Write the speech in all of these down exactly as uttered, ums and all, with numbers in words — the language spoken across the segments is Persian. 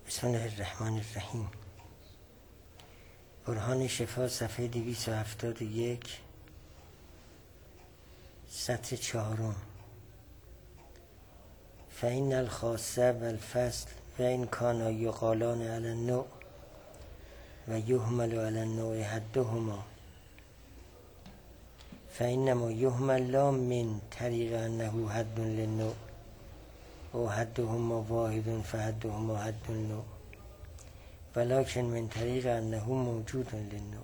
بسم الله الرحمن الرحیم. برهان شفا صفحه دویست و هفتاد و یک، سطر چهارم. فإن الخاصه و الفصل و این کانا یقالان علی النوع و یهمل علی النوع حدهما فإنما یهمل لا من طریق انه حد للنوع و حدهما واحد فحدهما حد النوع ولكن من طریق انه موجود للنوع.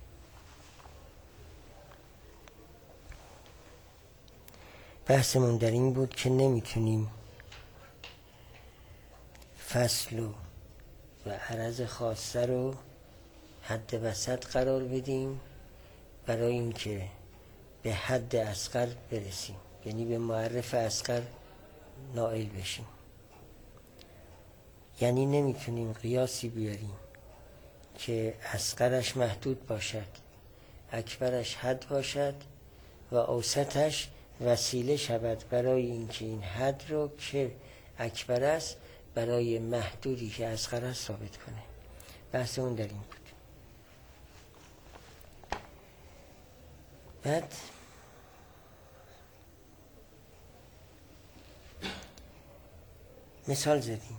بحثمون در این بود که نمیتونیم فصل و و عرض خاصه رو حد وسط قرار بدیم برای اینکه به حد اصغر برسیم، یعنی به معرف اصغر نائل بشیم. یعنی نمیتونیم قیاسی بیاریم که اصغرش محدود باشد، اکبرش حد باشد و اوسطش وسیله شود برای اینکه این حد رو که اکبر است برای محدودی که اصغر است ثابت کنه. بحث اون در این بود. بعد مثال زدیم.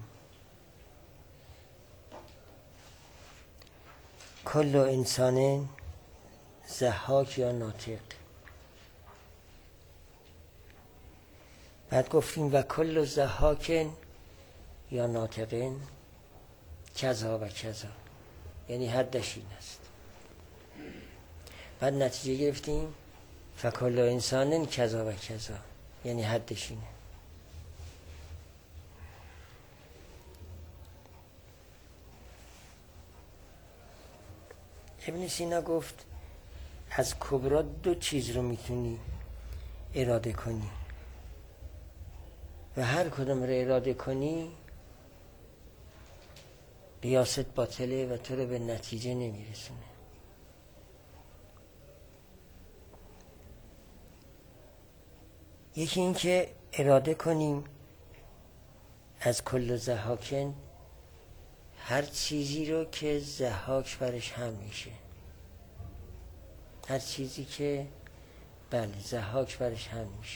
کل انسان ضحاک یا ناطق. بعد گفتیم و کل ضحاک یا ناطقین کذا و کذا، یعنی حدش این است. بعد نتیجه گرفتیم فکل انسان کذا و کذا، یعنی حدش اینه. ابن سینا گفت از کبرا دو چیز رو میتونی اراده کنی و هر کدوم رو اراده کنی قیاست باطله و تو رو به نتیجه نمیرسونه. یکی این که اراده کنیم از کل ضحاکن هر چیزی رو که ضحاک برش هم میشه، هر چیزی که بله ضحاک برش هم میشه،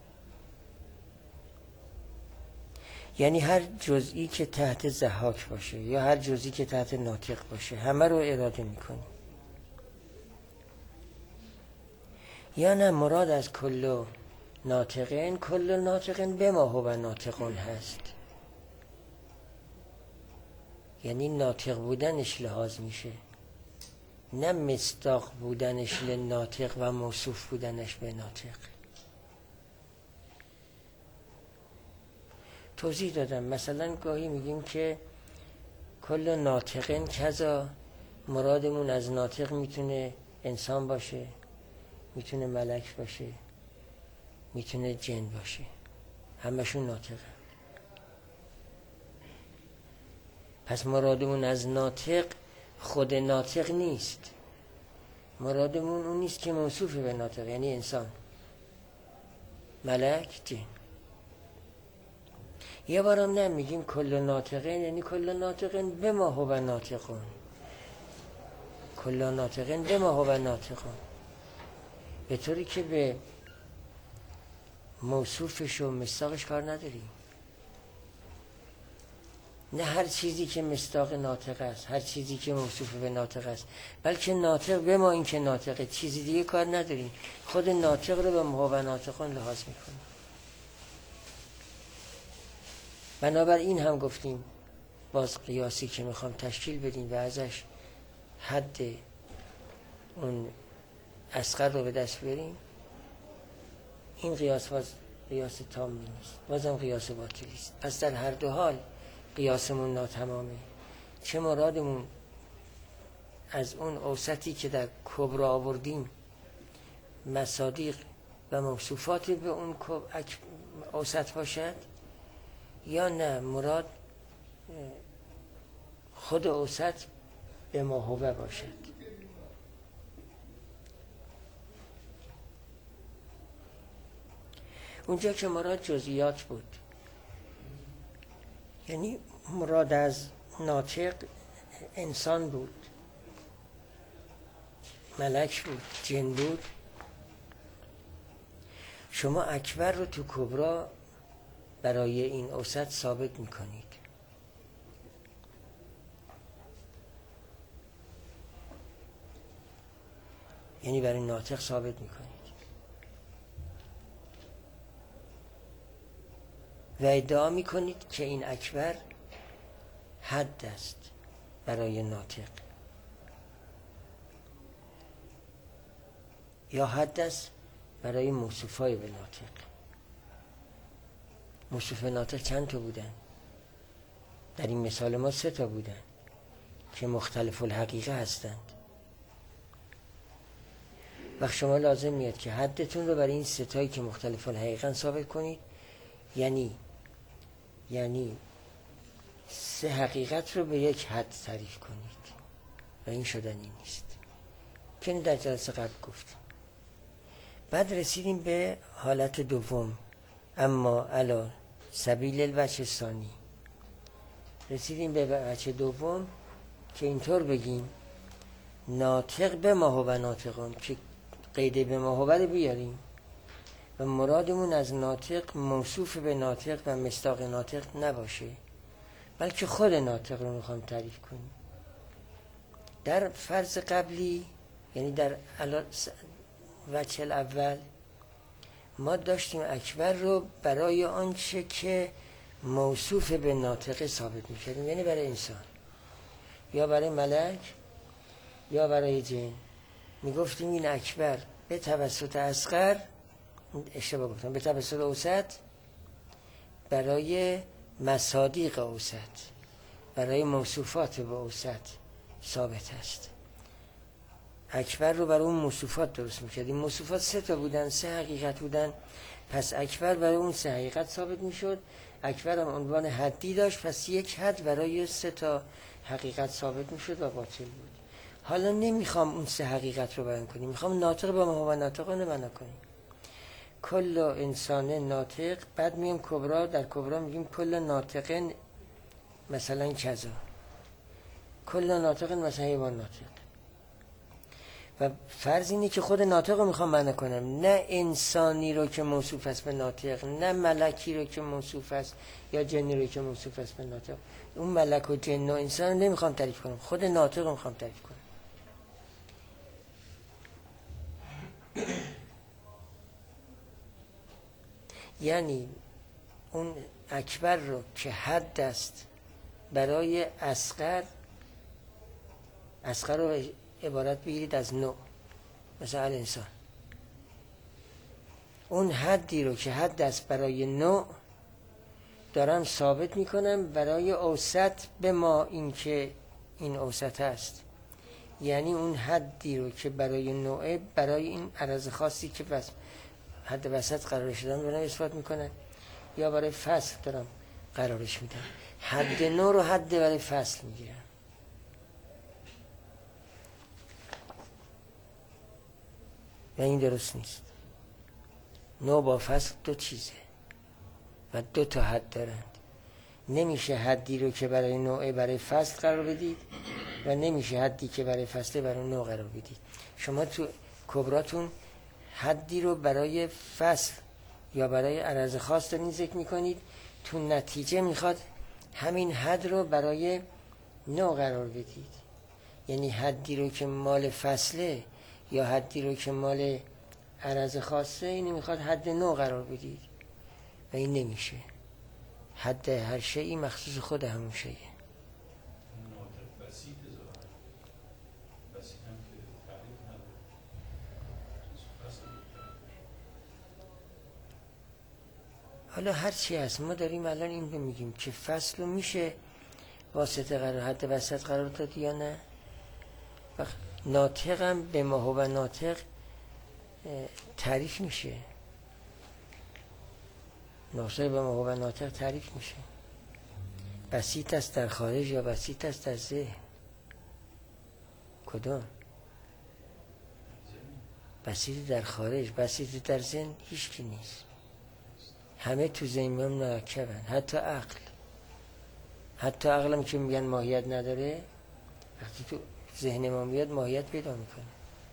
یعنی هر جزئی که تحت ضحاک باشه یا هر جزئی که تحت ناطق باشه همه رو اراده میکنیم. یا نه مراد از کل ناطقین کل ناطقین بما هو ناطقون هست، یعنی ناطق بودنش لحاظ میشه، نه مصداق بودنش لناطق و موصوف بودنش به ناطق. توضیح دادم. مثلا گاهی میگیم که کل ناطقین کذا، مرادمون از ناطق میتونه انسان باشه، میتونه ملک باشه، میتونه جن باشه، همشون ناطقه. پس مرادمون از ناطق خود ناطق نیست، مرادمون اون نیست که موصوف به ناطق، یعنی انسان، ملک، جن. یه بارم نمیگیم کل ناطقین، یعنی کل ناطقین بما هو ناطقون، کل ناطقین بما هو ناطقون، به طوری که به موصوفش و مصداقش کار نداریم. نه هر چیزی که مصداق ناطق است، هر چیزی که موصوف به ناطق است، بلکه ناطق به ما این که ناطقه، چیزی دیگه کار نداریم، خود ناطق رو به ما و ناطقون لحاظ میکنیم. بنابراین هم گفتیم باز قیاسی که میخوام تشکیل بدیم و ازش حد اون اصغر رو به دست بریم، این قیاس باز قیاس تام نیست، بازم قیاس باطلی است. پس در هر دو حال قیاسمون ناتمامه. چه مرادمون از اون اوسطی که در کبرا آوردیم مصادیق و موصوفات به اون اوسط باشد، یا نه مراد خود اوسط به ما هو باشد. اونجا که مراد جزئیات بود، یعنی مراد از ناطق انسان بود، ملک بود، جن بود. شما اکبر رو تو کبرا برای این اوسط ثابت میکنید. یعنی برای ناطق ثابت میکنید و ادعا میکنید که این اکبر حد است برای ناطق، یا حد است برای موصوفای به ناطق. موصوف ناطق چند تا بودن؟ در این مثال ما سه تا بودن که مختلف الحقیقه هستند. وقت شما لازم میاد که حدتون رو برای این سه تایی که مختلف الحقیقه ثابت کنید. یعنی یعنی سه حقیقت رو به یک حد تعریف کنید و این شدنی نیست که در جلسه قبل گفتیم. بعد رسیدیم به حالت دوم، اما علا سبیل الوجه ثانی. رسیدیم به وجه دوم که اینطور بگیم ناطق به ما هو ناطقون، که قید به ما هو رو بیاریم و مرادمون از ناطق موصوف به ناطق و مصداق ناطق نباشه، بلکه خود ناطق رو میخوام تعریف کنیم. در فرض قبلی، یعنی در وجه الاول، ما داشتیم اکبر رو برای آنچه که موصوف به ناطق ثابت میکردیم، یعنی برای انسان یا برای ملک یا برای جن. میگفتیم این اکبر به توسط اصغر، اشتباه گفتم، به توسط اوسط برای مصادیق اوسط، برای موصوفات به اوسط ثابت است. اکبر رو برای اون موصوفات درست میکردیم. موصوفات سه تا بودن، سه حقیقت بودن، پس اکبر برای اون سه حقیقت ثابت میشد. اکبر هم عنوان حدی داشت، پس یک حد برای سه تا حقیقت ثابت میشد و باطل بود. حالا نمیخوام اون سه حقیقت رو بیان کنیم، میخوام ناطق به ما و ناطقان بنا کنیم. کل انسان ناطق، بعد میگیم کبرا، در کبرا میگیم کل ناطقن مثلا کذا، کل ناطقن مثلا حیوان ناطق. و فرض اینه که خود ناطق رو میخوام معنی کنم، نه انسانی رو که موصوف است به ناطق، نه ملکی رو که موصوف است یا جنی رو که موصوف است به ناطق. اون ملک و جن و انسان رو نمیخوام تعریف کنم، خود ناطق رو میخوام تعریف کنم. یعنی اون اکبر رو که حد است برای اصغر، اصغر رو عبارت بگیرید از نوع، مثلا انسان. اون حدی رو که حد است برای نوع دارم ثابت میکنم برای اوسط به ما این که این اوسط است. یعنی اون حدی رو که برای نوع، برای این عرض خاصی که بس حد وسط قرارش دادم دارم اثبات میکنم، یا برای فصل دارم قرارش میدم. حد نوع رو حد برای فصل میگیرم. و این درست نیست. نوع با فصل دو چیزه و دو تا حد دارند. نمیشه حدی رو که برای نوع برای فصل قرار بدید و نمیشه حدی که برای فصل برای نوع قرار بدید. شما تو کبراتون حدی رو برای فصل یا برای عرض خاص دارین ذکر میکنید، تو نتیجه میخواد همین حد رو برای نوع قرار بدید. یعنی حدی رو که مال فصله یا حدی رو که مال عرض خاصه، اینی میخواد حد نوع قرار بدید و این نمیشه. حد هر شیئی مخصوص خود همون شیئه. حالا هر چی هست، ما داریم الان این رو میگیم که فصل رو میشه واسطه قرار حد وسط قرار داد یا نه. وقت ناطق هم به ما هو ناطق تعریف میشه، ناطق به ما هو ناطق تعریف میشه. بسیط است در خارج یا بسیط است در ذهن؟ کدام؟ بسیط در خارج، بسیط در ذهن هیچ کی نیست. همه تو ذهن هم مرکبن، حتی عقل. حتی عقلم که میگن ماهیت نداره، وقتی تو ذهن ما میاد ماهیت پیدا میکنه.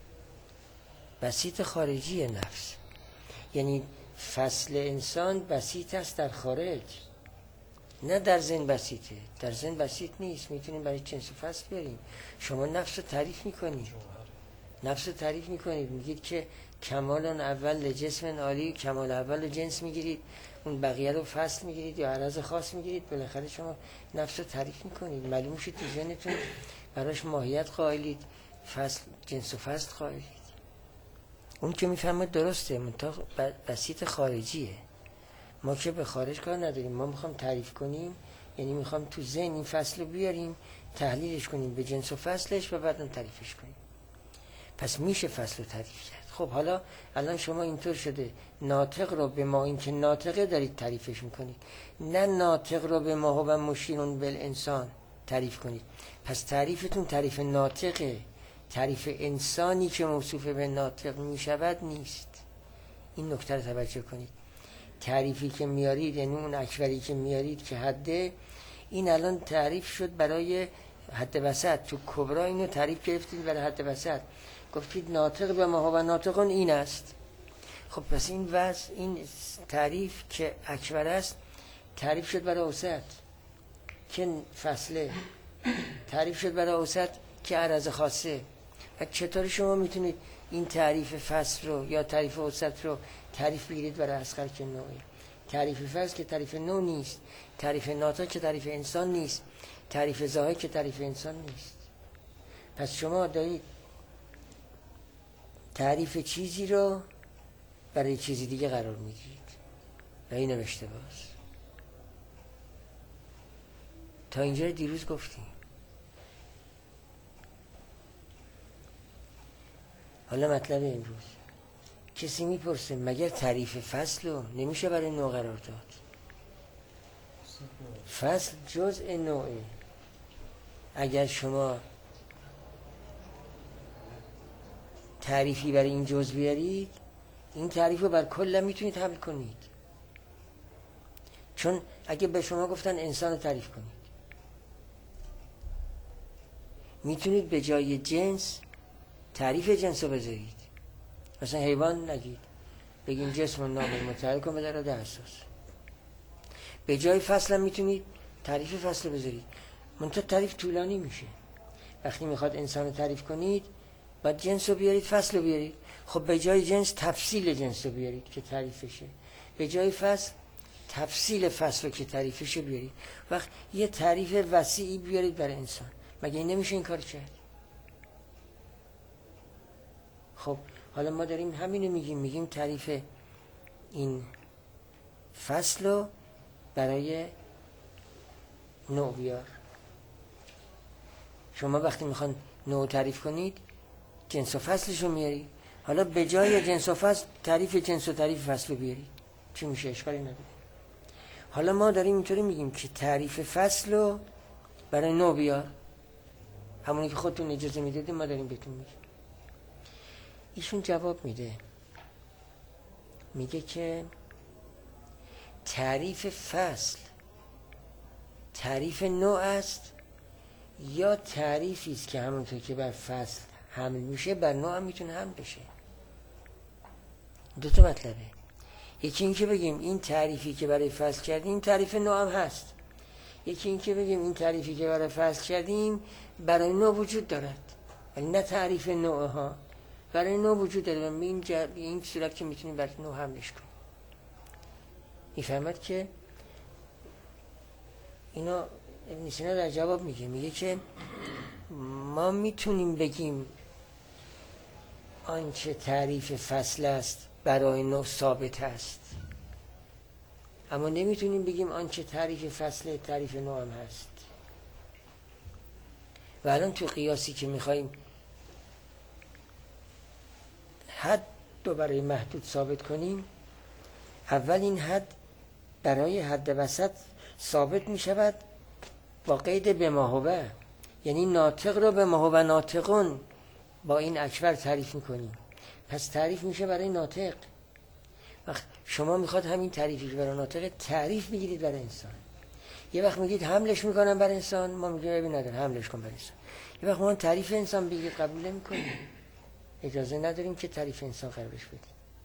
بسیط خارجی نفس، یعنی فصل انسان بسیط است در خارج، نه در ذهن بسیطه. در ذهن بسیط نیست، میتونیم برای جنس و فصل بریم. شما نفس رو تعریف میکنید، نفس رو تعریف میکنید، میگید که کمال اول جسم عالی، کمال اول جنس میگیرید، اون بقیه رو فصل میگیرید یا عرض خاص میگیرید، بالاخره شما نفس رو تعریف میکنید. معلوم شد تو ذهنتون براش ماهیت قائلید، فصل جنس و فصل قائلید. اون که میفهمه درسته، منتها بسیط خارجیه. ما که به خارج کار نداریم، ما میخوام تعریف کنیم، یعنی میخوام تو ذهن این فصل رو بیاریم، تحلیلش کنیم به جنس و فصلش و بعدم تعریفش کنیم. پس میشه فصل رو تعریف کرد. خب حالا الان شما اینطور شده ناطق رو به ما، این که ناطقه دارید تعریفش میکنید، نه ناطق رو به ما و مشیرون بالانسان تعریف کنید. پس تعریفتون تعریف ناطقه، تعریف انسانی که موصوف به ناطق میشود نیست. این نکته رو توجه کنید. تعریفی که میارید، یعنی اون اکبری که میارید که حده، این الان تعریف شد برای حد وسط. تو کبرا اینو تعریف گرفتید برای حد وسط، گفتید ناطق به ما و ناطقون این است. خب پس این وضع، این تعریف که اکبر است تعریف شد برای اوسط که فصله، تعریف شد برای اوسط که عرض خاصه. و چطور شما میتونید این تعریف فصل رو یا تعریف اوسط رو تعریف بگیرید برای اصغر که نوعی؟ تعریف فصل که تعریف نوع نیست، تعریف ناطق که تعریف انسان نیست، تعریف ظاهر که تعریف انسان نیست. پس شما دارید تعریف چیزی رو برای چیزی دیگه قرار میگیرید و اینم اشتباهه. تا اینجا دیروز گفتیم. حالا مطلب امروز، کسی میپرسه مگر تعریف فصل رو نمیشه برای نوع قرار داد؟ فصل جزء نوعه. اگر شما تعریفی برای این جزء بیارید، این تعریف رو بر کل میتونید حمل کنید. چون اگه به شما گفتن انسان رو تعریف کنید، میتونید به جای جنس تعریف جنس رو بذارید. مثلا حیوان نگید، بگیم جسم و نام متحرک و مدار ده اساس. به جای فصل هم میتونید تعریف فصل رو بذارید، منتها تعریف طولانی میشه. وقتی میخواد انسان رو تعریف کنید باید جنس رو بیارید، فصل رو بیارید. خب به جای جنس تفصیل جنس رو بیارید که تعریفشه، به جای فصل تفصیل فصل رو که تعریفشه بیارید. وقت یه تعریف وسیعی بیارید برای انسان. مگه این نمیشه این کار کرد؟ خب حالا ما داریم همینو میگیم، میگیم تعریف این فصل رو برای نوع بیار. شما وقتی میخوان نوع تعریف کنید جنس و فصلش رو میارید، حالا به جای جنس و فصل تعریف جنس و تعریف فصل رو بیارید، چی میشه؟ اشکالی نداره. حالا ما داریم اینطوری میگیم که تعریف فصل رو برای نوع بیار، همونی که خودتون اجازه میدادیم ما داریم بهتون میگیم. ایشون جواب میده، میگه که تعریف فصل تعریف نوع است یا تعریفی است که همونطور که بر فصل حمل میشه بر نوع هم میتونه حمل بشه. دو تا مطلبه. یکی این که بگیم این تعریفی که برای فصل کردیم تعریف نوع هم هست، یکی این که بگیم این تعریفی که برای فصل کردیم برای نوع وجود دارد، ولی نه تعریف نوع ها، برای نوع وجود داره و این, جب... این صورت که میتونیم برای نوع حملش کنیم. میفهمد که اینا ابن سینا در جواب میگه، میگه که ما میتونیم بگیم آنچه تعریف فصل است برای نوع ثابت است، اما نمیتونیم بگیم آنچه تعریف فصل تعریف نوع هم هست. و الان تو قیاسی که میخواییم حد رو برای محدود ثابت کنیم، اول این حد برای حد وسط ثابت می شود با قید به ما هو، یعنی ناطق رو به ما هو ناطقون با این اکبر تعریف می کنیم، پس تعریف میشه برای ناطق. وقت شما میخواد همین تعریفی که برای ناطق تعریف میگیرید برای انسان، یه وقت میگید حملش میکنم بر انسان، ما میگیم ببین نداره حملش کن بر انسان. یه وقت ما تعریف انسان بگید قبول نمیکنیم، اجازه نداریم که تعریف انسان قرارش بدیم.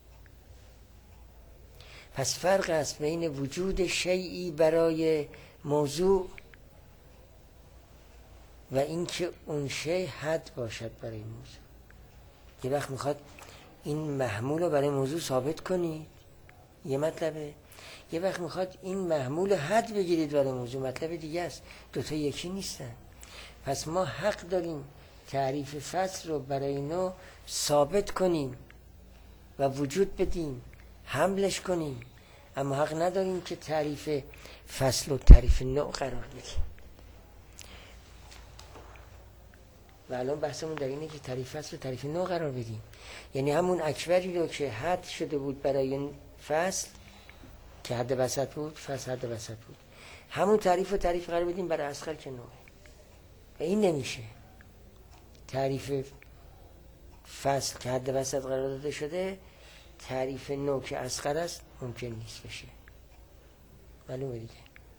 پس فرق است بین وجود شیئی برای موضوع و اینکه اون شیء حد باشد برای موضوع. یه وقت میخواد این محمول رو برای موضوع ثابت کنید، یه مطلبه. یه وقت میخواد این محمول حد بگیرید برای موضوع، مطلب دیگه است. دوتا یکی نیستن. پس ما حق داریم تعریف فصل رو برای نوع ثابت کنیم و وجود بدیم، حملش کنیم، اما حق نداریم که تعریف فصل و تعریف نوع قرار بدیم. و الان بحثمون در اینه که تعریف فصل و تعریف نوع قرار بدیم. یعنی همون اکبری رو که حد شده بود برای فصل که حد وسط بود، فصل حد وسط بود، همون تعریف و تعریف قرار بدیم برای اصغر که نوعه. و این نمیشه. تعریف فصل که حد وسط قرار داده شده، تعریف نوع که اصغر است ممکن نیست بشه. معلومه دیگه.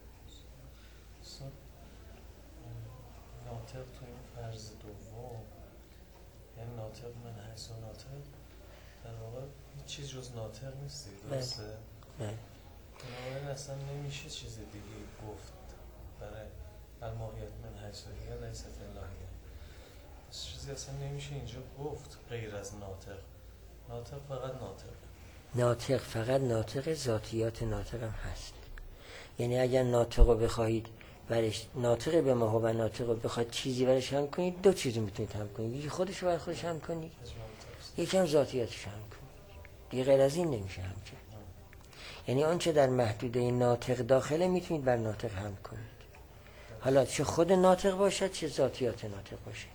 ناطق تو این فرض دوم، یعنی ناطق من حیث و ناطق در واقع هیچ چیز جز ناطق نیست، درسته؟ بله. بنابراین اصلا نمیشه چیز دیگه گفت برای الماهیت من حیث و یا لیست اللهیه. چیزی اصلا نمیشه اینجا گفت غیر از ناطق. ناطق فقط ناطق. ناطق فقط ناطق، ذاتیات ناطق هم هست. یعنی اگر ناطق رو بخواهید برش ناطق به ما و ناطق رو بخواید چیزی برش هم کنید، دو چیزی میتونید هم کنید. یکی خودش رو بر خودش هم کنید، یکی هم ذاتیاتش هم کنید. دیگه غیر از این نمیشه هم کنید. یعنی آنچه در محدوده ناطق داخله میتونید بر ناطق هم کنید. حالا چه خود ناطق باشد چه ذاتیات ناطق باشه.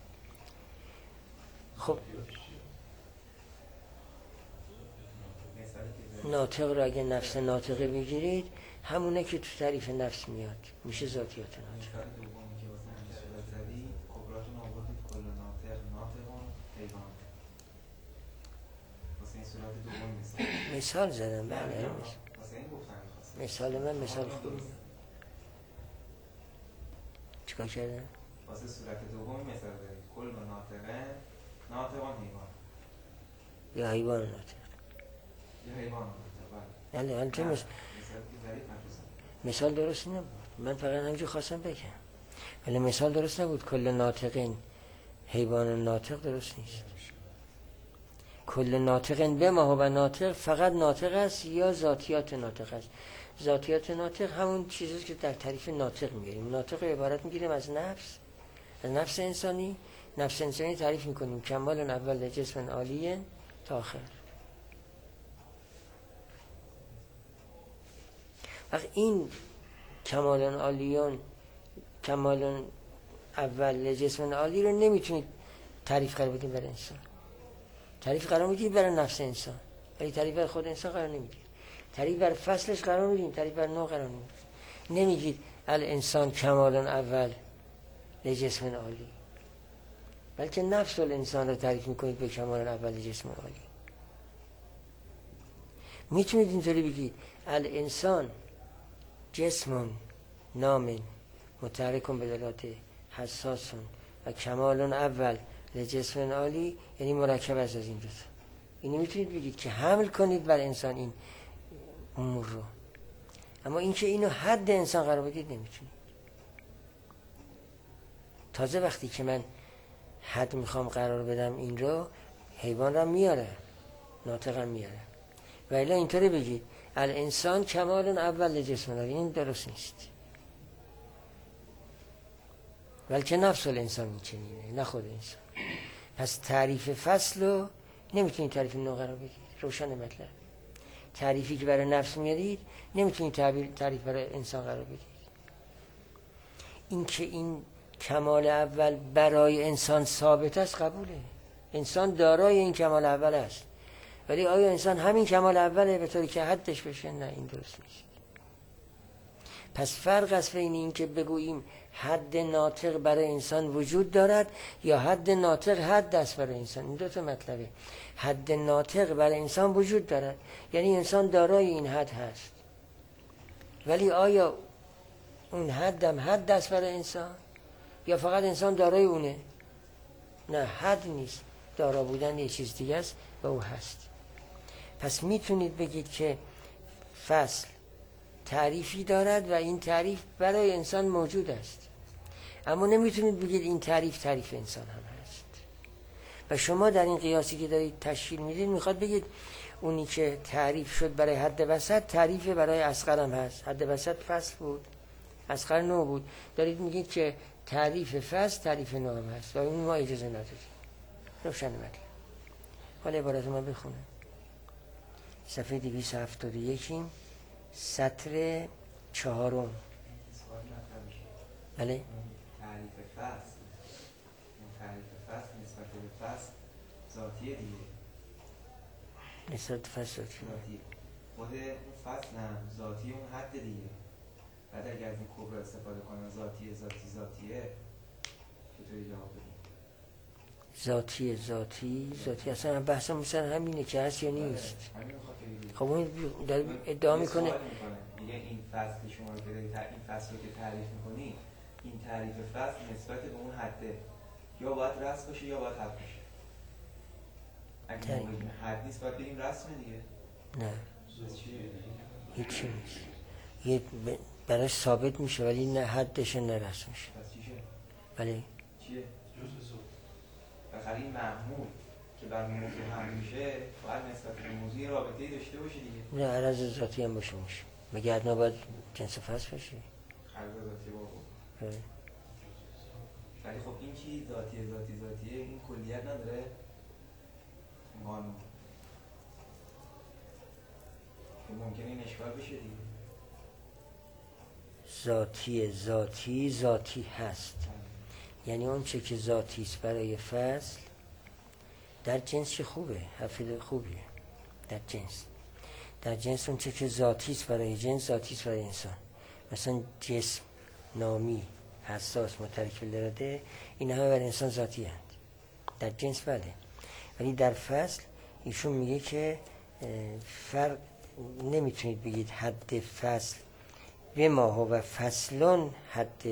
خب ناطق رو اگه نفس ناطقه بگیرید، همونه که تو تعریف نفس میاد، میشه ذاتیات ناطق. مثال زدم. بله مثال من مثال خوبی. چیکار کردن؟ واسه صورت دوم مثال دارید. کل و ناطقه، ناطقان حیوان. یا حیوان ناطق. یا حیوان ناطق. بله. بله تو مثال مثال درست نبود. من فقط همینجور خواستم بگم. ولی مثال درست نبود. کل ناطقین حیوان ناطق درست نیست. کل ناطقین به ما و ناطق فقط ناطق است یا ذاتیات ناطق است. ذاتیات ناطق همون چیزی که در تعریف ناطق میگیریم. ناطق عبارت میگیریم از نفس، از نفس انسانی. نفس انسانی تعریف میکنیم کمال اول جسم عالی تا آخر. وقت این کمال عالیون، کمال اول جسم عالی رو نمیتونید تعریف قرار بدیم برای انسان. تعریف قرار میدید برای نفس انسان، ولی تعریف برای خود انسان قرار نمیدید. تعریف برای فصلش قرار میدید، تعریف برای نوع قرار نمیدید. نمیگید الانسان کمال اول لجسم عالی، بلکه نفس الانسان رو تعریف میکنید به کمال اول جسم عالی. میتونید اینطوری بگید الانسان جسم نام متحرک بدلات حساس و کمال اول لجسم عالی، یعنی مرکب از از این دو تا. اینو میتونید بگید که حمل کنید بر انسان این امور رو. اما اینکه اینو حد انسان قرار بدید نمیتونید. تازه وقتی که من حد میخوام قرار بدم این رو، حیوان رو میاره، ناطق هم میاره. و الا اینطوری بگید الانسان کمال اول جسم عالی، این درست نیست. بلکه نفس الانسان میچنینه، نه خود انسان. پس تعریف فصل رو نمیتونید تعریف نوع قرار بدید. روشن مطلب. تعریفی که برای نفس میارید نمیتونید تعریف برای انسان قرار بدید. این که این کمال اول برای انسان ثابت است قبوله. انسان دارای این کمال اول است، ولی آیا انسان همین کمال اوله به طوری که حدش بشه؟ نه، این درست نیست. پس فرق است بین این که بگوییم حد ناطق برای انسان وجود دارد یا حد ناطق حد است برای انسان. این دو تا مطلبه. حد ناطق برای انسان وجود دارد، یعنی انسان دارای این حد هست، ولی آیا اون حدم حد است برای انسان یا فقط انسان دارای اونه؟ نه، حد نیست، دارا بودن یه چیز دیگه است و او هست. پس میتونید بگید که فصل تعریفی دارد و این تعریف برای انسان موجود است، اما نمیتونید بگید این تعریف تعریف انسان هم هست. و شما در این قیاسی که دارید تشکیل میدید میخواد بگید اونی که تعریف شد برای حد وسط تعریف برای اصغر هم هست. حد وسط فصل بود، اصغر نوع بود، دارید میگید که تعریف فصل تعریف نوع هم هست و این ما اجازه نداریم. روشن مطلب. حالا عبارت ما بخونم. صفحه دویست و هفتاد و یک سطر چهارم. بله؟ تعریف فصل تعریف فصل نسبت به فصل ذاتیه دیگه. نسبت فصل ذاتیه. خود اون فصل هم ذاتی اون حد دیگه. بعد اگر از این کبرا استفاده کنن ذاتیه ذاتی ذاتیه چطوری جواب بدیم؟ ذاتی ذاتی ذاتی اصلا بحث مثلا همینه که هست یا نیست. خب اون در ادعا میکنه میگه این فصل شما رو که دارید این فصل رو که تعریف میکنی این تعریف فصل نسبت به اون حده یا باید رسم باشه یا باید حد باشه. اگه ما بگیم حد نیست باید بگیم رسمه دیگه. نه هیچی نیست، یه براش ثابت میشه ولی نه حدش نه رسمش. پس چیشه؟ بله چیه؟ بخاطر این معمول که بر موضوع هم میشه باید نسبت به موضوع رابطه‌ای داشته باشه دیگه. نه عرض ذاتی هم باشه میشه، مگه حتما باید جنس فصل باشه؟ عرض ذاتی بابا. بله. ولی خب این چی ذاتی ذاتی ذاتیه این کلیت نداره قانون که ممکنه این اشکال بشه دیگه. ذاتی ذاتی ذاتی هست، یعنی اون چه که ذاتی است برای فصل در جنس چه خوبه، حرف خوبیه. در جنس در جنس اون چه که ذاتی است برای جنس ذاتی است برای انسان. مثلا جسم، نامی، حساس، مترک الاراده، این همه برای انسان ذاتی هست در جنس. بله، ولی در فصل ایشون میگه که فرق نمیتونید بگید حد فصل به ما و فصلون حد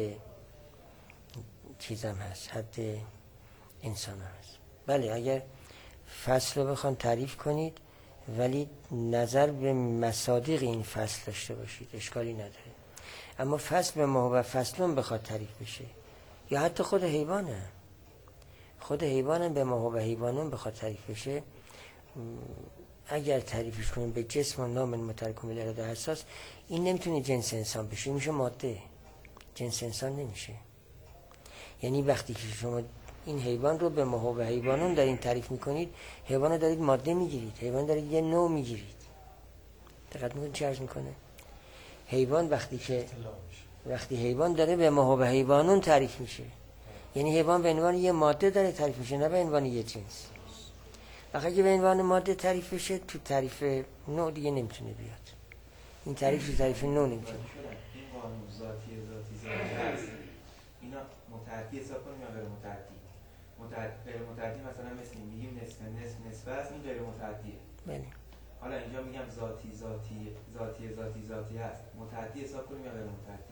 چیزم هست، حد انسان هست. بله، اگر فصل رو بخوان تعریف کنید ولی نظر به مصادیق این فصل داشته باشید اشکالی نداره. اما فصل به ما و فصلون بخواد تعریف بشه یا حتی خود حیوانه خود حیوانم به ما و حیوانون بخواد تعریف بشه، اگر تعریفش کنیم به جسم و نام مترک الاراده حساس، این نمیتونه جنس انسان بشه، میشه ماده، جنس انسان نمیشه. یعنی وقتی که شما این حیوان رو به ما و حیوانون دارین تعریف میکنید، حیوان رو دارید ماده میگیرید، حیوان دارید یه نوع میگیرید. دقت میکنید چه عرض میکنه؟ حیوان وقتی که وقتی حیوان داره به ما و حیوانون تعریف میشه، یعنی حیوان به عنوان یه ماده داره تعریف میشه، نه به عنوان یه جنس. وقتی که به عنوان ماده تعریف بشه تو تعریف نوع دیگه نمیتونه بیاد. این تعریف تو تعریف نوع نمیتونه. این قانون ذاتی ذاتی ذاتی هست. اینا متعدی حساب کنیم یا غیر متعدی؟ متعدی غیر متعدی مثلا مثل میگیم نصف نصف نصف است، این غیر متعدیه. بله. حالا اینجا میگم ذاتی ذاتی ذاتی ذاتی ذاتی هست. متعدی حساب کنیم یا غیر متعدی؟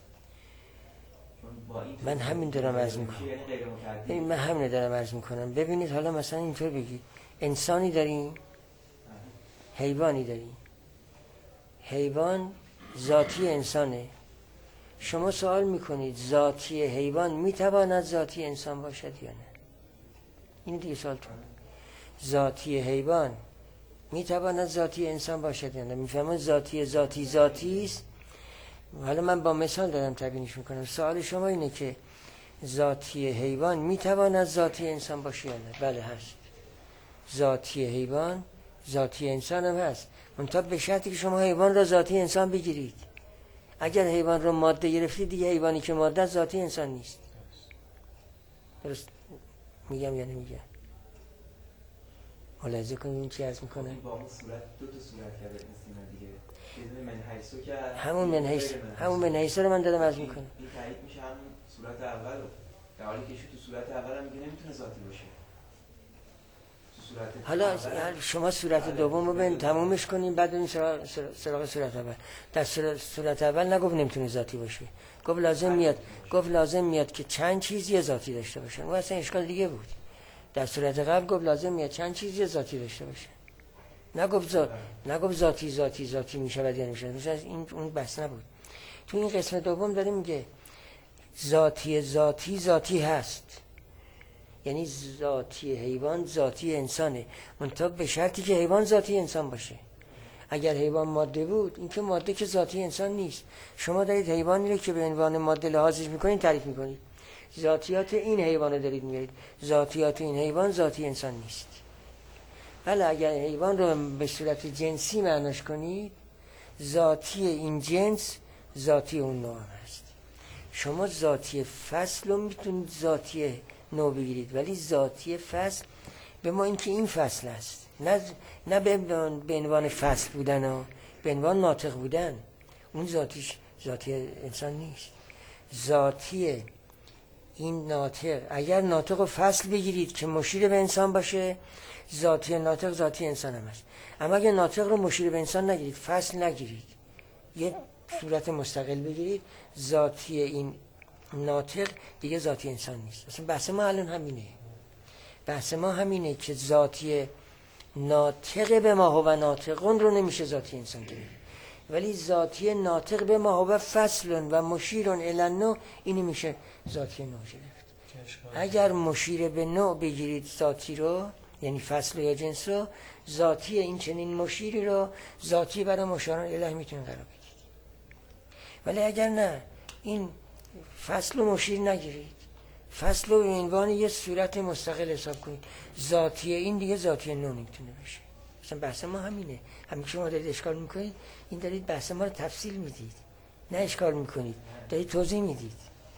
من همین دارم عرض میکنم. یعنی من همین دارم عرض میکنم. ببینید حالا مثلا اینطور بگید انسانی داریم، حیوانی داریم. حیوان ذاتی انسانه. شما سوال میکنید ذاتی حیوان میتواند ذاتی انسان باشد یا نه؟ این دیگه سوالتون. ذاتی حیوان میتواند ذاتی انسان باشد یا نه؟ میفهمون ذاتی ذاتی ذاتی است. حالا من با مثال دارم تبیینش میکنم. سوال شما اینه که ذاتی حیوان میتواند ذاتی انسان باشه یا نه؟ بله هست. ذاتی حیوان ذاتی انسان هم هست، منتها به شرطی که شما حیوان را ذاتی انسان بگیرید. اگر حیوان را ماده گرفتید دیگه حیوانی که ماده ذاتی انسان نیست. درست میگم یا نمیگم؟ ملاحظه کنید چی عرض میکنه. با اون صورت دو تا صورت کرده مثلا دیگه. من حیثو که همون من حیث همون من حیث رو من دارم عرض میکنم. این تایید میشه همون صورت اول رو. در حالی که تو صورت اول هم میگه نمیتونه ذاتی باشه. تو صورت حالا اول شما صورت دوم رو بین تمومش کنیم بعد بریم سراغ سراغ صورت اول. در صورت, صورت اول نگفت نمیتونه ذاتی باشه، گفت لازم میاد گفت لازم میاد که چند چیز یه ذاتی داشته باشن. اون اصلا اشکال دیگه بود. در صورت قبل گفت لازم میاد چند چیز یه ذاتی داشته باشه، نگفت ذات نگفت ذاتی ذاتی ذاتی میشود یا نمیشود. مثلا این اون بحث نبود. تو این قسمت دوم داره میگه ذاتی ذاتی ذاتی هست، یعنی ذاتی حیوان ذاتی انسانه، منتها به شرطی که حیوان ذاتی انسان باشه. اگر حیوان ماده بود، این که ماده که ذاتی انسان نیست. شما دارید حیوانی رو که به عنوان ماده لحاظش میکنید تعریف میکنید، ذاتیات این حیوان رو دارید میارید، ذاتیات این حیوان ذاتی انسان نیست. ولی اگر حیوان رو به صورت جنسی معناش کنید، ذاتی این جنس ذاتی اون نوع هست. شما ذاتی فصل رو میتونید ذاتی نوع بگیرید، ولی ذاتی فصل به ما این که این فصل است، نه نه به عنوان فصل بودن و به عنوان ناطق بودن، اون ذاتیش ذاتی انسان نیست. ذاتی این ناطق، اگر ناطق و فصل بگیرید که مشیر به انسان باشه، ذاتی ناطق ذاتی انسان هم است. اما اگر ناطق رو مشیر به انسان نگیرید، فصل نگیرید، یه صورت مستقل بگیرید، ذاتی این ناطق دیگه ذاتی انسان نیست. مثلا بحث ما الان همینه، بحث ما همینه که ذاتی ناطق به ما هو ناطقون رو نمیشه ذاتی انسان گرفت، ولی ذاتی ناطق به ما هو فصل و مشیر الی النوع اینی میشه ذاتی نوع گرفت. اگر مشیر به نوع بگیرید ذاتی رو، یعنی فصل یا جنس رو، ذاتی این چنین مشیری رو ذاتی برای مشاران اله میتونید قرار بدید. ولی اگر نه، این فصل و مشیر نگیرید، فصل رو به عنوان یه صورت مستقل حساب کنید، ذاتی این دیگه ذاتی نوع نمیتونه بشه. مثلا بحث ما همینه، همین که شما دارید اشکال میکنید، این دارید بحث ما رو تفصیل میدید، نه اشکال میکنید، دارید توضیح میدید.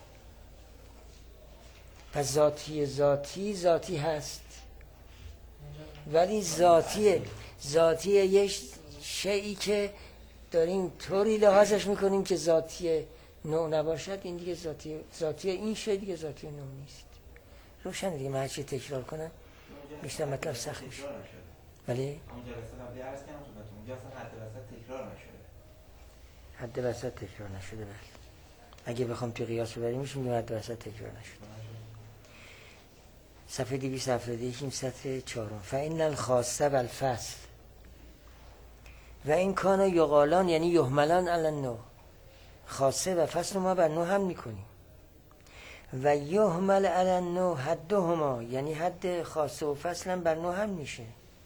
پس ذاتی ذاتی ذاتی هست، ولی ذاتی ذاتی یه شیئی که داریم طوری لحاظش میکنیم که ذاتی نوع نباشد، این دیگه ذاتی ذاتی این شی دیگه ذاتی نوع نیست. روشن دیگه، من هرچی تکرار کنم بیشتر مطلب سخت میشه. ولی اون جلسه قبلی عرض کردم خدمتتون، اونجا اصلا حد وسط تکرار نشده. حد وسط تکرار نشده. بله، اگه بخوام تو قیاس ببریم میشه حد وسط تکرار نشده. صفحه دویست و هفتاد و یک این سطر چهارم. فإن الخاصه و الفصل و این کانا یقالان، یعنی یحملان علی النوع، خاصه و فصل ما بر نوع هم میکنیم. و یحمل علی النوع حدهما، یعنی حد خاصه و فصل هم بر نوع هم میشه.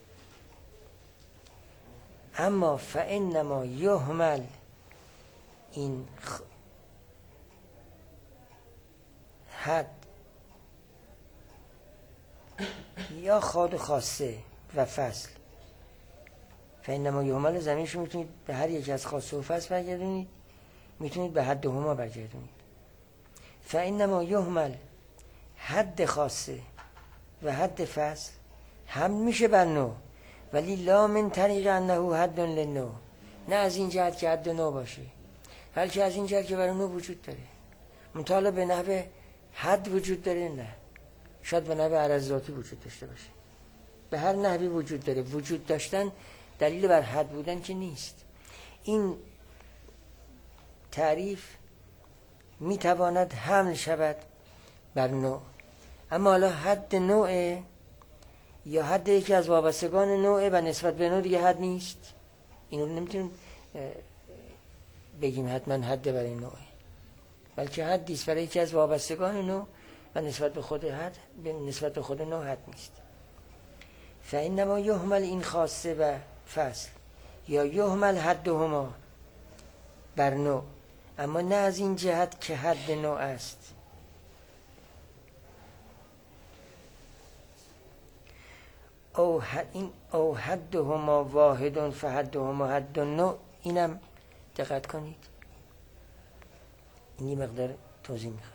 اما فإنما یحمل این خ... حد یا خاد خاصه و فصل، فإنما یحمل زمینشو میتونید به هر یک از خاصه و فصل برگردونید، میتونید به حد هما برگردونید. فإنما یحمل حد خاصه و حد فصل هم میشه بر نوع، ولی لا من طریق انه حد للنوع، نه از این جهت که حد نوع باشه، بلکه از این جهت که برای نوع وجود داره. مطالعه به نحو حد وجود داره، نه شاید به نحو عرض ذاتی وجود داشته باشه. به هر نحوی وجود داره. وجود داشتن دلیل بر حد بودن که نیست. این تعریف میتواند حمل شود بر نوع، اما حالا حد نوع یا حد یکی از وابستگان نوع و نسبت به نوع دیگه حد نیست. اینو نمیتونیم بگیم حتما حد برای نوع، بلکه حدیست برای یکی از وابستگان نوع و نسبت به خود حد به نسبت به خود نوع حد نیست. فإنما یحمل این خاصه و فصل یا یحمل حدهما بر نوع، اما نه از این جهت که حد نوع است. او حد این او حدهما واحد فحدهما حد نوع. اینم دقت کنید، این مقدار توضیح میخواد.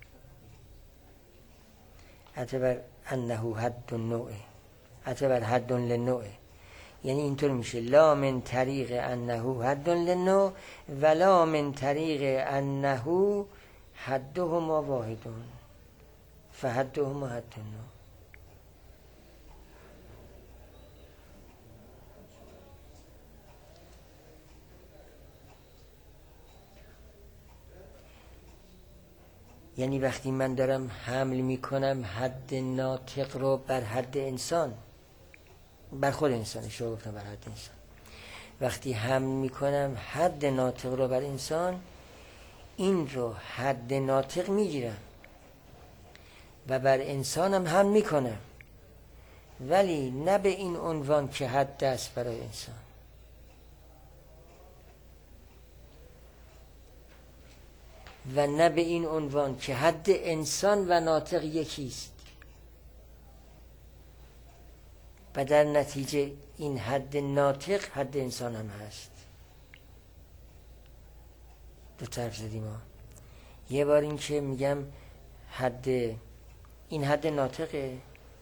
اعتبر انه حد نوع، اعتبر حد للنوع، یعنی اینطور میشه لا من طریق انه حد للنوع ولا من طریق انه حدهما واحدون فحدهما حد النوع. یعنی وقتی من دارم حمل میکنم حد ناطق رو بر حد انسان، بر خود انسان، شو گفتم بر حد انسان، وقتی حمل میکنم حد ناطق رو بر انسان، این رو حد ناطق میگیرم و بر انسانم حمل میکنم، ولی نه به این عنوان که حد است برای انسان. و نه به این عنوان که حد انسان و ناطق یکیست و در نتیجه این حد ناطق حد انسان هم هست. دو طرف زدیم ها. یه بار این که میگم حد، این حد ناطقه،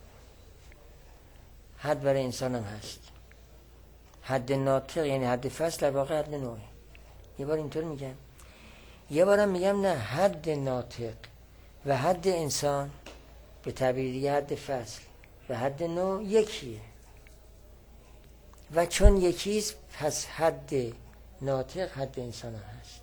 حد برای انسان هم هست. حد ناطق یعنی حد فصل، در واقع حد نوعه. یه بار اینطور میگم. یه بارم میگم نه، حد ناطق و حد انسان به تعبیر دیگه حد فصل و حد نوع یکیه و چون یکیست پس حد ناطق حد انسان هم هست.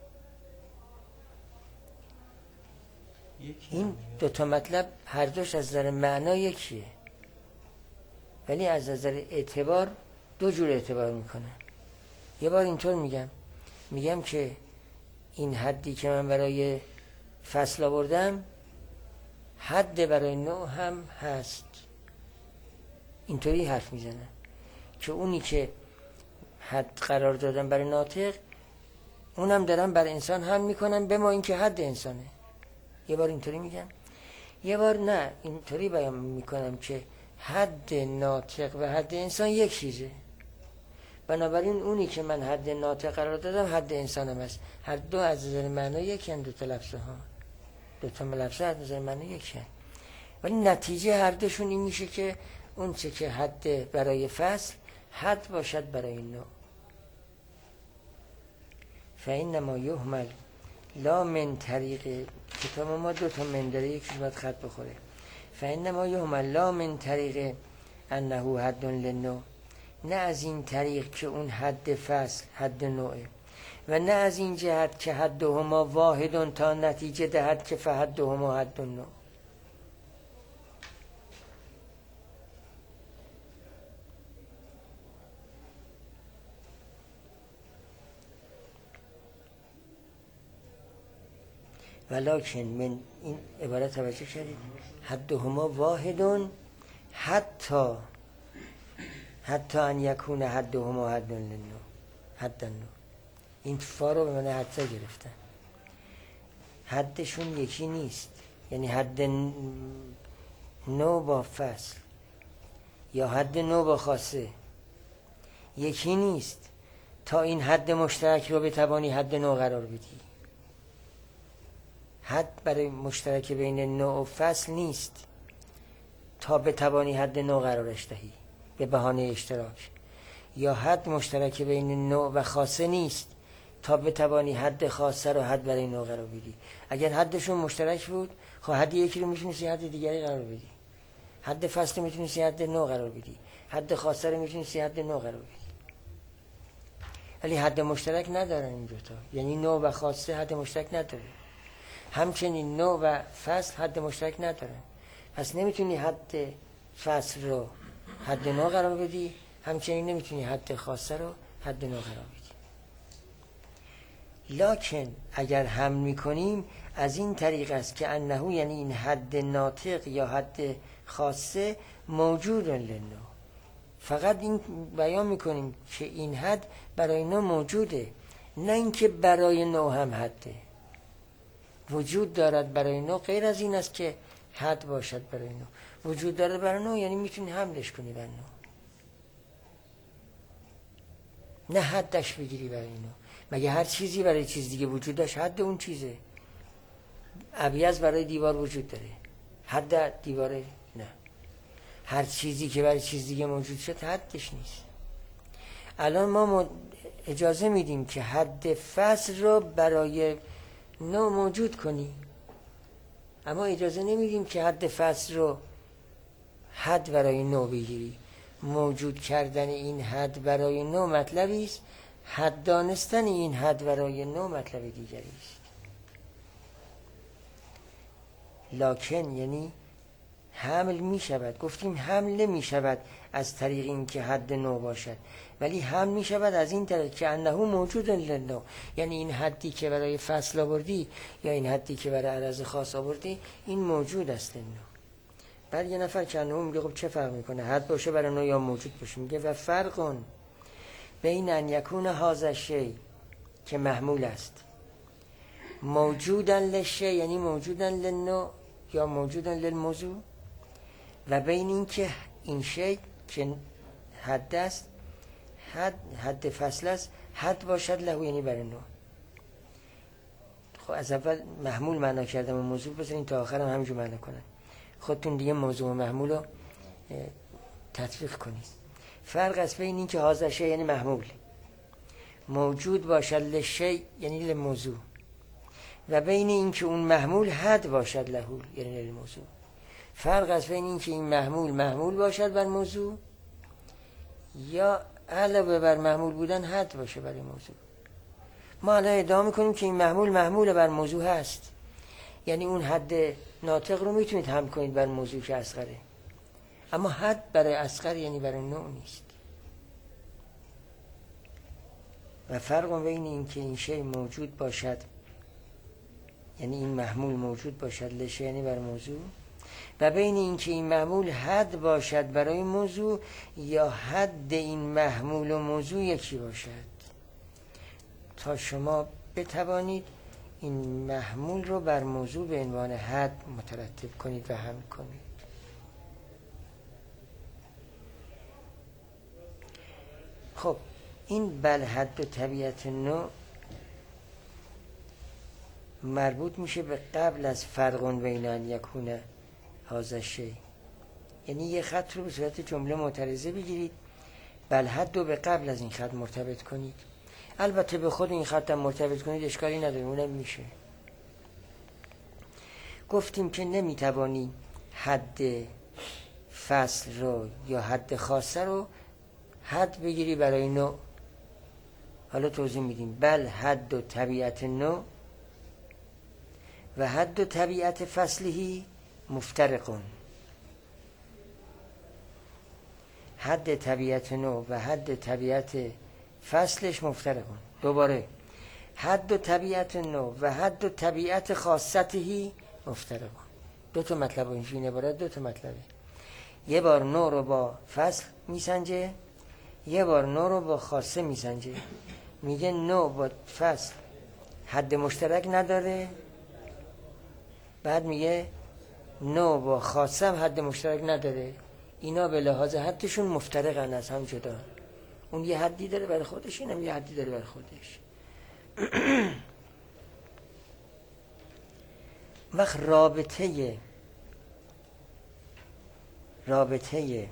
این دو تا مطلب هر دوش از نظر معنا یکیه، ولی از نظر اعتبار دو جور اعتبار میکنه. یه بار اینطور میگم، میگم که این حدی که من برای فصل آوردم حد برای نوع هم هست. اینطوری حرف میزنم که اونی که حد قرار دادم برای ناطق اونم دارم برای انسان هم میکنم، به ما این که حد انسانه. یه بار اینطوری میگم، یه بار نه اینطوری بیان میکنم که حد ناطق و حد انسان یک چیزه، بنابراین اونی که من حد ناطق قرار دادم حد انسان هم هست. هر دو از نظر معنی یکی هست، دو تا لفظه ها، دو تا لفظه از نظر معنی یکی هست، ولی نتیجه هر دوشون این میشه که اون چه که حد برای فصل حد باشد برای نوع. فإنما یهمل لا من طریق، کتاب ما دو تا من داره، یکیش باید خط بخوره. فإنما یهمل لا من طریق انه حد للنوع، نه از این طریق که اون حد فصل حد نوعه، و نه از این جهت که حدهما واحدون تا نتیجه دهد که فحدهما حد النوع. ولکن من این عبارت توجه کردید، حدهما واحدون حتی حتی ان یکون حدهما حد للنوع، حد النوع. این فا رو به من حتی گرفتن، حدشون یکی نیست، یعنی حد نوع با فصل یا حد نوع با خاصه یکی نیست تا این حد مشترک رو بتوانی حد نوع قرار بدی. حد برای مشترک بین نوع و فصل نیست تا بتوانی حد نوع قرارش دهی به بهانه اشتراک، یا حد مشترک بین نوع و خاصه نیست تا بتوانی حد خاصه رو حد برای نوع قرار بدی. اگر حدشون مشترک بود خب حد یکی رو میتونستی حد دیگری قرار بدی، حد فصل میتونستی حد نوع قرار بدی، حد خاصه رو میتونستی حد نوع قرار بدی، ولی حد مشترک ندارن این دوتا، یعنی نوع و خاصه حد مشترک نداره، همچنین نوع و فصل حد مشترک ندارن. پس نمیتونی حد فصل رو حد نوع قرار بدی، همچنین نمیتونی حد خاصه رو حد نوع قرار بدی. لکن اگر هم میکنیم از این طریق است که انه، یعنی این حد ناطق یا حد خاصه موجود للنوع، فقط این بیان میکنیم که این حد برای نوع موجوده، نه اینکه برای نوع هم حده وجود دارد. برای نوع غیر از این است که حد باشد برای نوع. وجود دارد برای نوع یعنی میتونی حملش کنی برای نوع، نه حدش بگیری برای نوع. مگه هر چیزی برای چیز دیگه وجود داشت حد اون چیزه؟ ابیض برای دیوار وجود داره، حد دیواره نه. هر چیزی که برای چیز دیگه موجود شد حدش نیست. الان ما اجازه میدیم که حد فصل رو برای نوع موجود کنی، اما اجازه نمیدیم که حد فصل رو حد برای نوع بگیری. موجود کردن این حد برای نوع مطلبی است، حد دانستن این حد برای نوع مطلب دیگری است. لکن یعنی حمل می شود. گفتیم حمل نمی شود از طریق این که حد نو باشد، ولی حمل می شود از این طریق که انه موجود للنو، یعنی این حدی که برای فصل آوردی یا این حدی که برای عرض خاص آوردی این موجود است للنو. بعد یه نفر که انه میگه خب چه فرق میکنه حد باشه برای نو یا موجود باشه؟ میگه و فرق بین ان یکون هذا الشیء که محمول است موجودن للشیء یعنی موجودن للنو یا موجودن للموضوع، و بین این که این شیء که حد است حد حد فصل است حد باشد له یعنی برای نو. خب از اول محمول معنا کردم و موضوع بذارین تا آخرم همینجور معنا کنن، خودتون دیگه موضوع و محمول رو تطبیق کنید. فرق است بین این که هذا شیء یعنی محمول موجود باشد للشیء یعنی للموضوع، و بین این که اون محمول حد باشد له یعنی للموضوع. فرق است بین این که این محمول محمول باشد بر موضوع یا علاوه بر محمول بودن حد باشه برای موضوع. ما الان ادعا میکنیم که این محمول محمول بر موضوع هست، یعنی اون حد ناطق رو میتونید حمل کنید بر موضوع که اصغره، اما حد برای اصغر یعنی برای نوع نیست. و فرق بین این که این شیء موجود باشد یعنی این محمول موجود باشد لشه یعنی بر موضوع، و بین این که این محمول حد باشد برای موضوع یا حد این محمول و موضوع یکی باشد، تا شما بتوانید این محمول رو بر موضوع به عنوان حد مترتب کنید و حمل کنید. خب این بل حد و طبیعت نوع مربوط میشه به قبل از فرق بین ان یکون هذا الشیء، یعنی یه خط رو به صورت جمله معترضه بگیرید، بل حد رو به قبل از این خط مرتبط کنید. البته به خود این خط هم مرتبط کنید اشکالی نداره، اونم میشه. گفتیم که نمیتوانی حد فصل رو یا حد خاصه رو حد بگیری برای نوع. حالا توضیح میدیم. بل حد و طبیعت نوع و حد و طبیعت فصلی مفترقون. حد طبیعت نوع و حد طبیعت فصلش مفترقون. دوباره حد و طبیعت نوع و حد و طبیعت خاصتی مفترقون. دو تا مطلب این عبارت دو تا مطلبه. یه بار نوع رو با فصل میسنجه، یه بار نوع رو با خاصه میسنجه. میگه نوع با فصل حد مشترک نداره، بعد میگه نوع با خاصه هم حد مشترک نداره. اینا به لحاظ حدشون مفترقن، از هم جدا. اون یه حدی داره برای خودش، اینم یه حدی داره برای خودش. وقت رابطه رابطه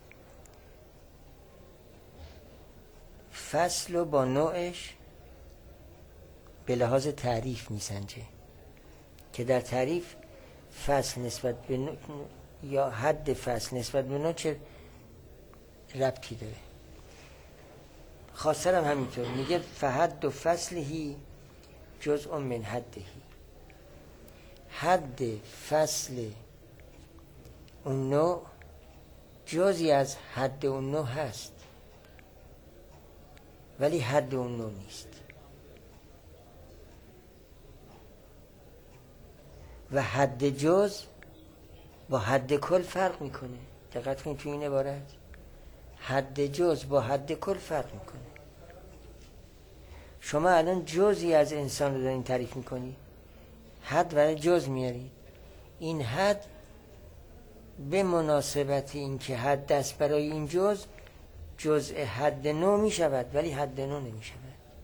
فصل و با نوعش به لحاظ تعریف میسنجه که در تعریف فصل نسبت به نوع یا حد فصل نسبت به نوع چه ربطی داره. خاصه هم همینطور میگه فحد و فصلهی جزء من حدهی. حد فصل اون نوع جزئی از حد اون نوع هست، ولی حد اون نوع نیست. و حد جز با حد کل فرق میکنه. دقت کنید تو این عبارت حد جز با حد کل فرق میکنه. شما الان جزئی از انسان رو دارین تعریف میکنید، حد برای جز میارید. این حد به مناسبت این که حد است برای این جز جزء حد نو می شود، ولی حد نو نمی شود.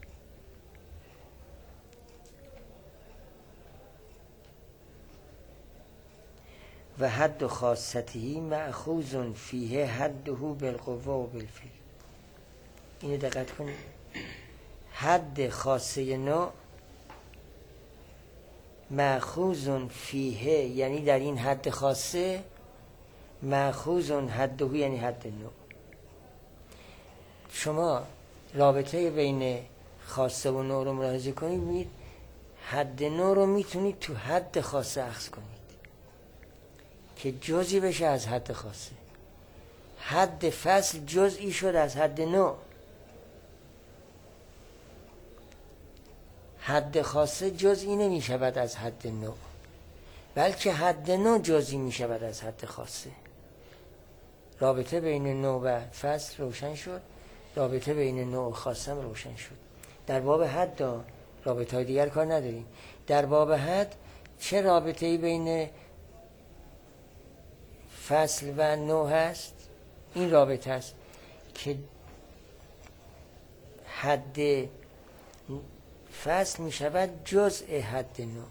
و حد خاصتی مأخوذ فیه حده بالقوه و بالفعل. اینو دقت کنید. حد خاصه نوع مأخوذ فیه یعنی در این حد خاصه، مأخوذ حده یعنی حد نوع. شما رابطه بین خاصه و نوع رو ملاحظه کنید، می‌بینید حد نوع رو میتونید تو حد خاصه اخذ کنید. که جزئی بشه از حد خاصه. حد فصل جزئی شد از حد نوع. حد خاصه جزئی نمی شود از حد نوع، بلکه حد نوع جزئی می شود از حد خاصه. رابطه بین نوع و فصل روشن شد، رابطه بین نوع و خاصه هم روشن شد. در باب حد دا رابطه های دیگر کار نداریم. در باب حد چه رابطه‌ای بین فصل و نوع هست؟ این رابطه است که حد فصل می شود جزء حد نوع.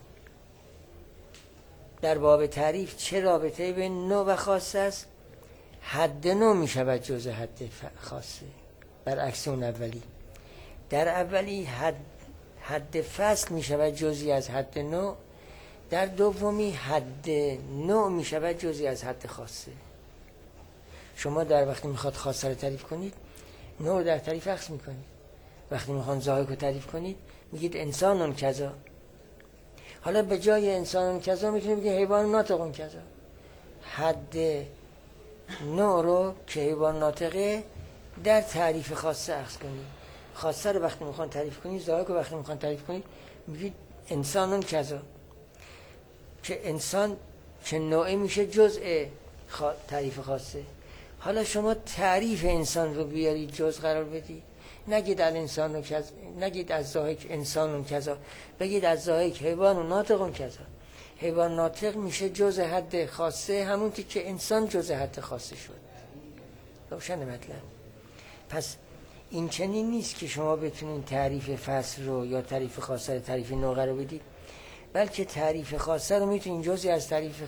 در باب تعریف چه رابطه‌ای بین نوع و خاصه است؟ حد نوع می شود جزء حد خاصه، برعکس اون اولی. در اولی حد حد فصل می شود جزئی از حد نوع، در دومی حد نوع می شود جزئی از حد خاصه. شما در وقتی میخواد خاصه رو تعریف کنید، نوع در تعریف عکس میکنید. وقتی میخواد ضاحک رو تعریف کنید میگید انسانون کذا. حالا به جای انسانون کذا میتونید بگید حیوان ناطقون کذا. حد نوع رو که حیوان ناطقه در تعریف خاصه عکس کنید. خاصه رو وقتی میخوان تعریف کنید، ضاحک رو وقتی میخوان تعریف کنید میگید انسانون کذا، که انسان چه نوعی میشه جزء خا... تعریف خاصه. حالا شما تعریف انسان رو بیارید جزء قرار بدید، نگید از انسان و کذا، نگید از ضاحک انسان و کذا، بگید از ضاحک حیوان و ناطق و کذا. حیوان ناطق میشه جزء حد خاصه، همون که انسان جزء حد خاصه شد. روشن مطلب؟ پس این چنین نیست که شما بتونید تعریف فصل رو یا تعریف خاصه رو تعریف نوع قرار بدید، بلکه تعریف خاصه رو میتونید جزئی از تعریف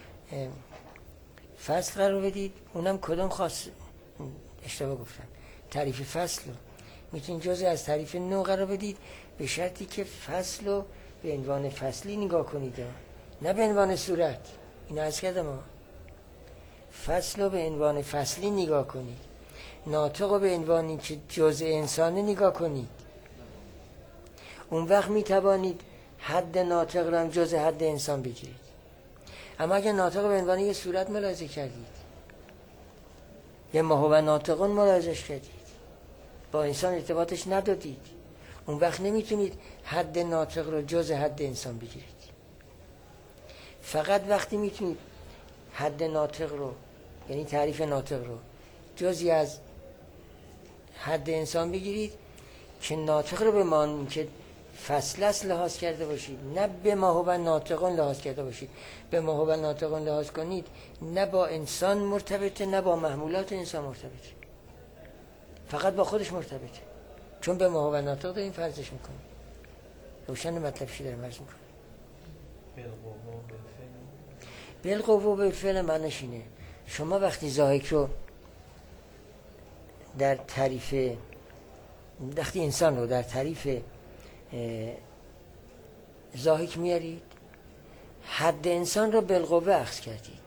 فصل قرار بدید. اونم کدوم خاصه؟ اشتباه گفتم. تعریف فصل رو میتونید جزئی از تعریف نوع قرار بدید، به شرطی که فصل رو به عنوان فصلی نگاه کنید، نه به عنوان صورت. اینو عرض کردم ها. فصل رو به عنوان فصلی نگاه کنید، ناطق رو به عنوانی که جزء انسانه نگاه کنید. اون وقت میتوانید حد ناطق رو هم جزء حد انسان بگیرید. اما اگر ناطق به عنوان یه صورت ملاحظه کردید، یه ما هو ناطقون ملاحظهش کردید، با انسان ارتباطش ندادید، اون وقت نمیتونید حد ناطق رو جزء حد انسان بگیرید. فقط وقتی میتونید حد ناطق رو، یعنی تعریف ناطق رو جزئی از حد انسان بگیرید که ناطق رو به معنی که فصل است لحاظ کرده باشید، نه به ما هو ناطقون لحاظ کرده باشید. به ما هو ناطقون لحاظ کنید، نه با انسان مرتبطه، نه با محمولات انسان مرتبطه، فقط با خودش مرتبطه، چون به ما هو ناطق داریم فرضش میکنیم. روشن مطلب چی دارم عرض میکنم؟ بالقوه بالفعل معنیش اینه شما وقتی ضاحک رو در تعریف، وقتی انسان رو در تعریف ضاحک میارید، حد انسان رو بالقوه اخذ کردید.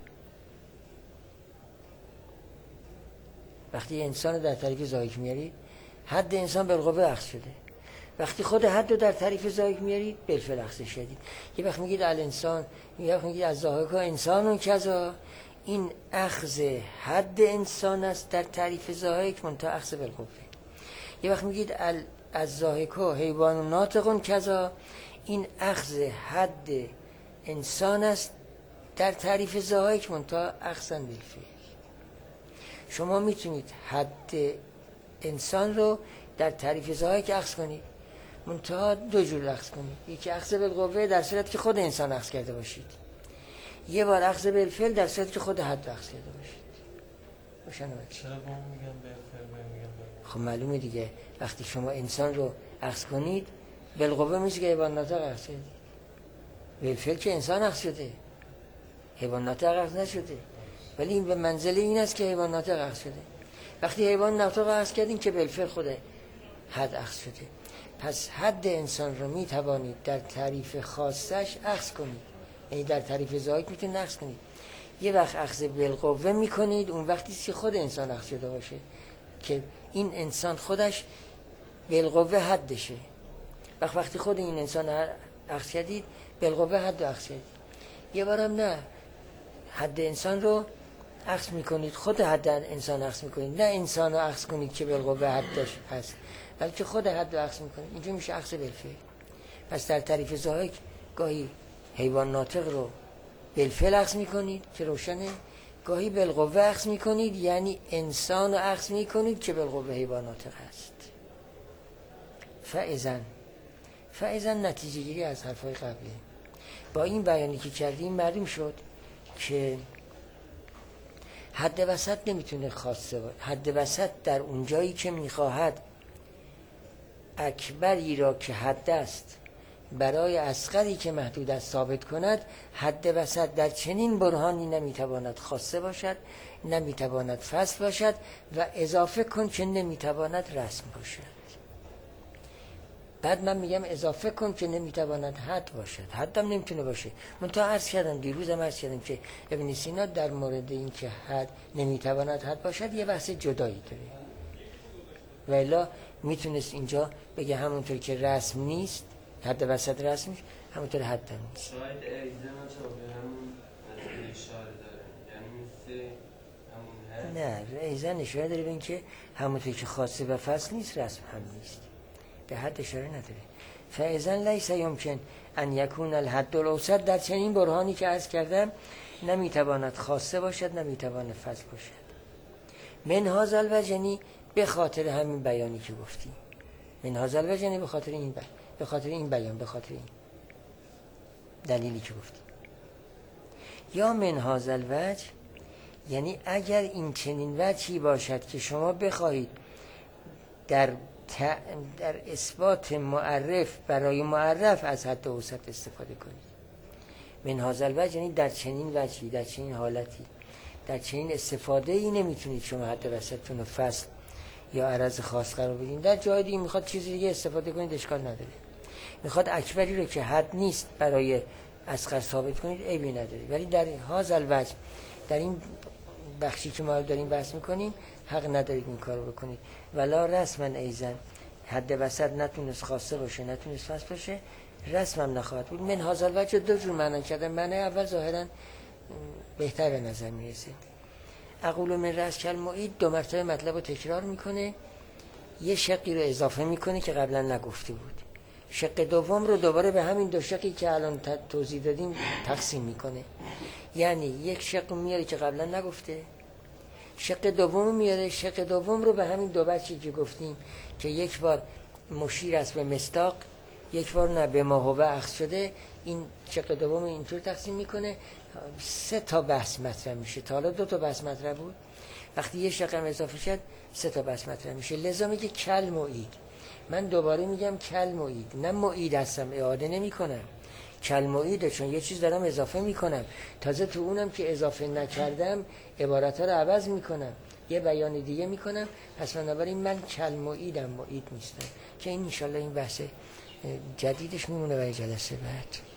وقتی انسان رو در تعریف ضاحک میارید، حد انسان بالقوه اخذ شده. وقتی خود حد رو در تعریف ضاحک میارید، بالفعل اخذش کردید. یه وقت میگید الانسان، یه وقت میگید از ضاحک ها انسان و کذا، این اخذ حد انسان است در تعریف ضاحک منتها اخذ بالقوه. یه وقت میگید ال از ضاحک ها حیوان و ناطقون کذا، این اخذ حد انسان است در تعریف ضاحک منتها اخذن بالفعل. شما میتونید حد انسان رو در تعریف ضاحک اخذ کنید، منتها دو جور اخذ کنید. یکی اخذ بالقوه در صورت که خود انسان اخذ کرده باشید، یه بار اخذ بالفعل در صورت که خود حد اخذ کرده باشید. روشن بود؟ چرا با هم میگم بالفعل میگم بالقوه؟ خب معلومه دیگه، وقتی شما انسان رو اخذ کنید بالقوه میشه که حیوان ناطق اخذ کردید. بالفعل که انسان اخذ شده، حیوان ناطق اخذ نشده، ولی این به منزله این است که حیوان ناطق اخذ شده. وقتی حیوان ناطق اخذ کردین که بالفعل خود حد اخذ شده. پس حد انسان رو میتوانید در تعریف خاصش اخذ کنید، یعنی در تعریف ضاحک میتونید اخذ کنید. یه وقت اخذ بالقوه میکنید، اون وقتی که خود انسان اخذ شده باشه، که این انسان خودش بالقوه حدشه. وقت وقتی خود این انسان اخذ کردید، بالقوه حد اخذ کردید. یه بارم نه، حد انسان رو اخذ میکنید، خود حد انسان اخذ میکنید، نه انسان رو اخذ کنید که بالقوه حدش هست، بلکه خود حد رو اخذ میکنید. اینجا میشه اخذ بالفعل. پس در تعریف ضاحک گاهی حیوان ناطق رو بالفعل اخذ میکنید که روشنه، گاهی بالقوه اخذ میکنید یعنی انسان رو اخذ میکنید که بالقوه حیوان ناطق هست. فاذن فاذن نتیجه گیری از حرفای قبلی. با این بیانی که کردیم معلوم شد که حد وسط نمیتونه خاصه باشه. حد وسط در اونجایی که میخواهد اکبری را که حد است برای اصغری که محدود است ثابت کند، حد وسط در چنین برهانی نمیتواند خاصه باشد، نمیتواند فصل باشد و اضافه کن که نمیتواند رسم باشد. بعد من میگم اضافه کن که نمیتواند حد باشد، حدم نمیتونه باشه. من تا عرض کردم، دیروزم عرض کردم که ابن سینا در مورد این که حد نمیتواند حد باشد یه بحث جدایی داره، و الا میتونست اینجا بگه همونطور که رسم نیست، حد وسط رسم نیست، همونطور حد هم نیست. شاید ایزه ما چا به همون اشاره داره، یعنی مثل همون حد. نه، ایزه اشاره داره به این که همونطور که خاصه و فصل نیست، رسم هم نیست، به حد اشاره نداره. فاذن لیس یمکن ان یکون الحد الاوسط، در چنین برهانی که عرض کردم نمیتواند خاصه باشد، نمیتواند فصل باشد. من هذا الوجه، به خاطر همین بیانی که گفتیم. من هذا الوجه، به خاطر این بیان، به خاطر این بیان، به خاطر این دلیلی که گفتیم. یا من هذا الوجه یعنی اگر این چنین وجهی باشد که شما بخواهید در در اثبات معرف برای معرف از حد اوسط استفاده کنید. من هذا الوجه یعنی در چنین وجهی، در چنین حالتی، در چنین استفاده ای نمیتونید شما حد وسطتون رو فصل یا عرض خاص قرار بدین. در جای دیگه میخواد چیزی دیگه استفاده کنید، اشکال نداره. میخواد اکبری رو که حد نیست برای اصغر ثابت کنید، عیبی نداره. ولی در هذا الوجه، در این بخشی که ما داریم بحث میکنیم، حق ندارید این کارو بکنید. ولا رسما ایزن، حد وسط نتونست خاصه باشه، نتونست فصل باشه، رسمم نخواهد بود. من هذا الوجه دو جور معنا کردم. معنی اول ظاهرا بهتر به نظر میرسه. اقول من رأس کل معید دو مرتبه مطلب رو تکرار میکنه، یه شقی رو اضافه میکنه که قبلا نگفته بود. شق دوم رو دوباره به همین دو شقی که الان توضیح دادیم تقسیم میکنه. یعنی یک شق میاره که قبلا نگفته، شق دوم میاره، شق دوم رو به همین دو بچی که گفتیم که یک بار مشیر است به مصداق، یک بار نه به ما هو اخذ شده، این شق دوم اینطور تقسیم میکنه. سه تا بحث مطرح میشه. تا حالا دو تا بحث مطرح بود، وقتی یه شق هم اضافه شد سه تا بحث مطرح میشه. لذا میگه کل معید. من دوباره میگم کل معید، نه معید هستم، اعاده نمی کنم، کل معیده، چون یه چیز دارم اضافه میکنم، تازه تو اونم که اضافه نکردم عبارت ها رو عوض میکنم، یه بیان دیگه میکنم. پس بنابراین من کل معیدم، معید نیستم. که این انشالله این بحث جدیدش میمونه برای جلسه بعد.